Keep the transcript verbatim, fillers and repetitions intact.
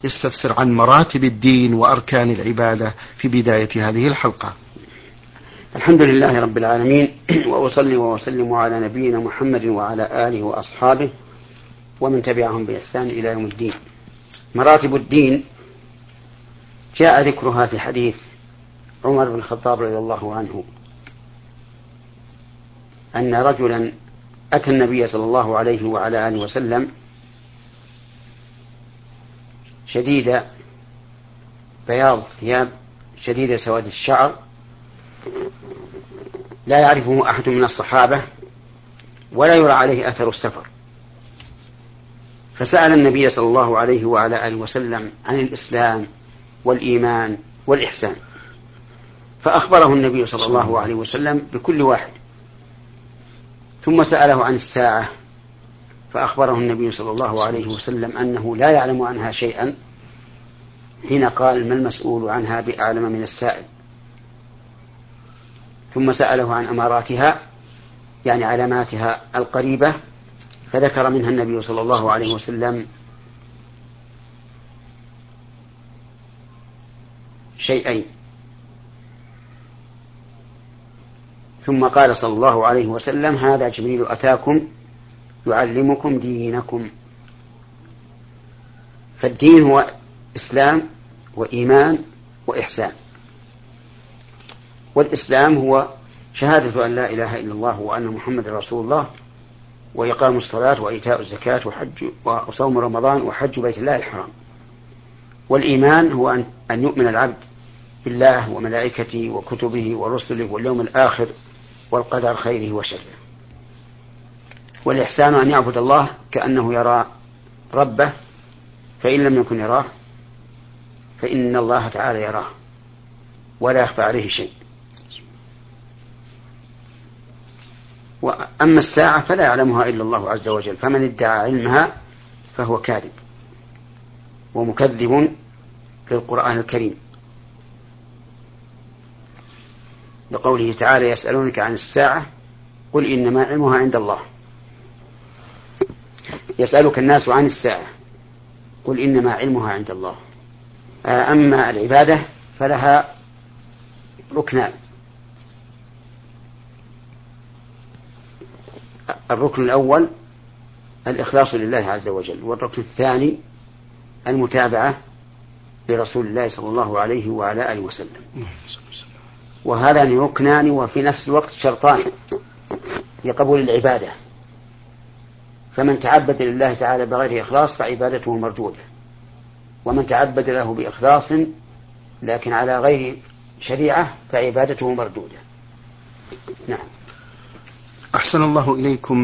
يستفسر عن مراتب الدين وأركان العبادة في بداية هذه الحلقة. الحمد لله رب العالمين، وأصلي وأسلم على نبينا محمد وعلى آله وأصحابه ومن تبعهم بإحسان إلى يوم الدين. مراتب الدين جاء ذكرها في حديث عمر بن الخطاب رضي الله عنه أن رجلا أتى النبي صلى الله عليه وعلى آله وسلم شديد بياض الثياب شديد سواد الشعر، لا يعرفه أحد من الصحابة ولا يرى عليه أثر السفر، فسأل النبي صلى الله عليه وعلى آله وسلم عن الإسلام والإيمان والإحسان، فأخبره النبي صلى الله عليه وسلم بكل واحد، ثم سأله عن الساعة، فأخبره النبي صلى الله عليه وسلم أنه لا يعلم عنها شيئا، حين قال ما المسؤول عنها بأعلم من السائل. ثم سأله عن أماراتها، يعني علاماتها القريبة، فذكر منها النبي صلى الله عليه وسلم شيئين. ثم قال صلى الله عليه وسلم هذا جبريل أتاكم يعلمكم دينكم. فالدين هو إسلام وإيمان وإحسان. والإسلام هو شهادة أن لا إله إلا الله وأن محمد رسول الله، وإقام الصلاة وإيتاء الزكاة وحج وصوم رمضان وحج بيت الله الحرام. والإيمان هو أن يؤمن العبد بالله وملائكته وكتبه ورسله واليوم الآخر والقدر خيره وشره. والإحسان أن يعبد الله كأنه يرى ربه، فإن لم يكن يراه فإن الله تعالى يراه ولا يخفى عليه شيء. وأما الساعة فلا يعلمها إلا الله عز وجل، فمن ادعى علمها فهو كاذب ومكذب للقرآن الكريم، لقوله تعالى يسألونك عن الساعة قل إنما علمها عند الله. يسألك الناس عن الساعة قل إنما علمها عند الله. أما العبادة فلها ركنان: الركن الأول الإخلاص لله عز وجل، والركن الثاني المتابعة لرسول الله صلى الله عليه وعلى آله وسلم. وهذان ركنان وفي نفس الوقت شرطان لقبول العبادة، فمن تعبد لله تعالى بغير إخلاص فعبادته مردودة، ومن تعبد له بإخلاص لكن على غير شريعة فعبادته مردودة. نعم. أحسن الله إليكم.